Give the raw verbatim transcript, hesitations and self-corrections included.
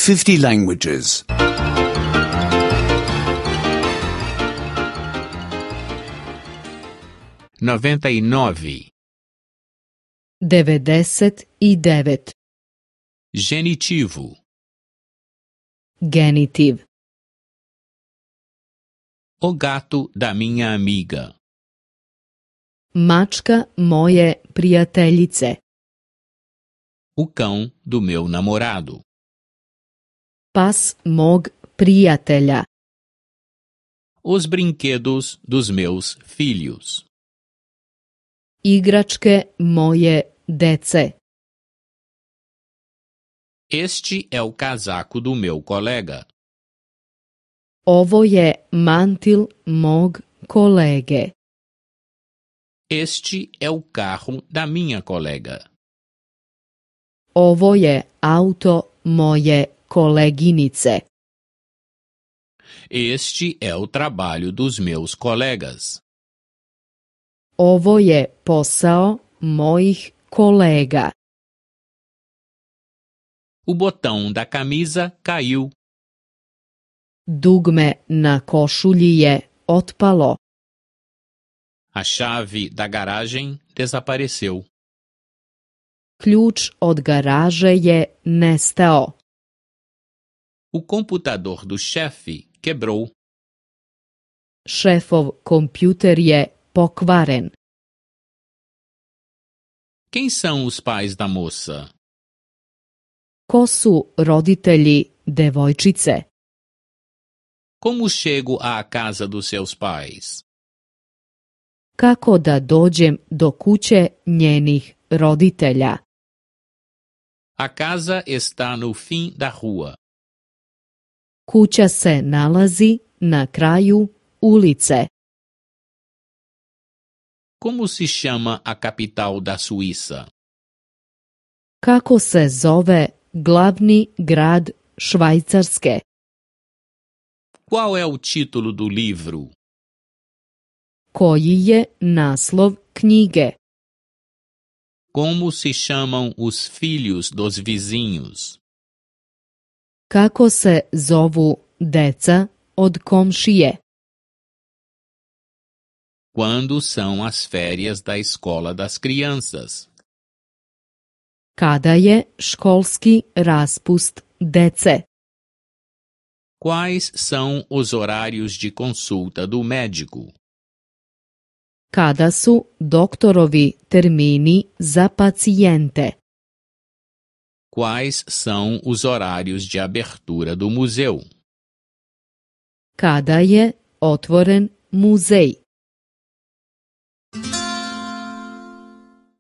fifty languages. noventa e nove. devedeset i devet. Genitivo. Genitiv. O gato da minha amiga. Mačka moje prijateljice. O cão do meu namorado. Pas mog prijatelja. Os brinquedos dos meus filhos. Igračke moje dece. Este é o casaco do meu colega. Ovo je mantil mog kolege. Este é o carro da minha colega. Ovo je auto moje koleginice. Este é o trabalho dos meus colegas. Ovo je posao mojih kolega. O botão da camisa caiu. Dugme na košulji je otpalo. A chave da garagem desapareceu. Ključ od garaže je nestao. O computador do chefe quebrou. Šefov kompjuter je pokvaren. Quem são os pais da moça? Ko su roditelji devojčice? Como chego à casa dos seus pais? Kako da dođem do kuće njenih roditelja? A casa está no fim da rua. Kuća se nalazi na kraju ulice. Como se chama a capital da Suíça? Kako se zove glavni grad Švajcarske? Qual é o título do livro? Koji je naslov knjige? Como se chamam os filhos dos vizinhos? Kako se zovu deca od komšije? Quando são as férias da escola das crianças? Kada je školski raspust dece? Quais são os horários de consulta do médico? Kada su doktorovi termini za pacijente? Quais são os horários de abertura do museu? Kada je otvoren muzej?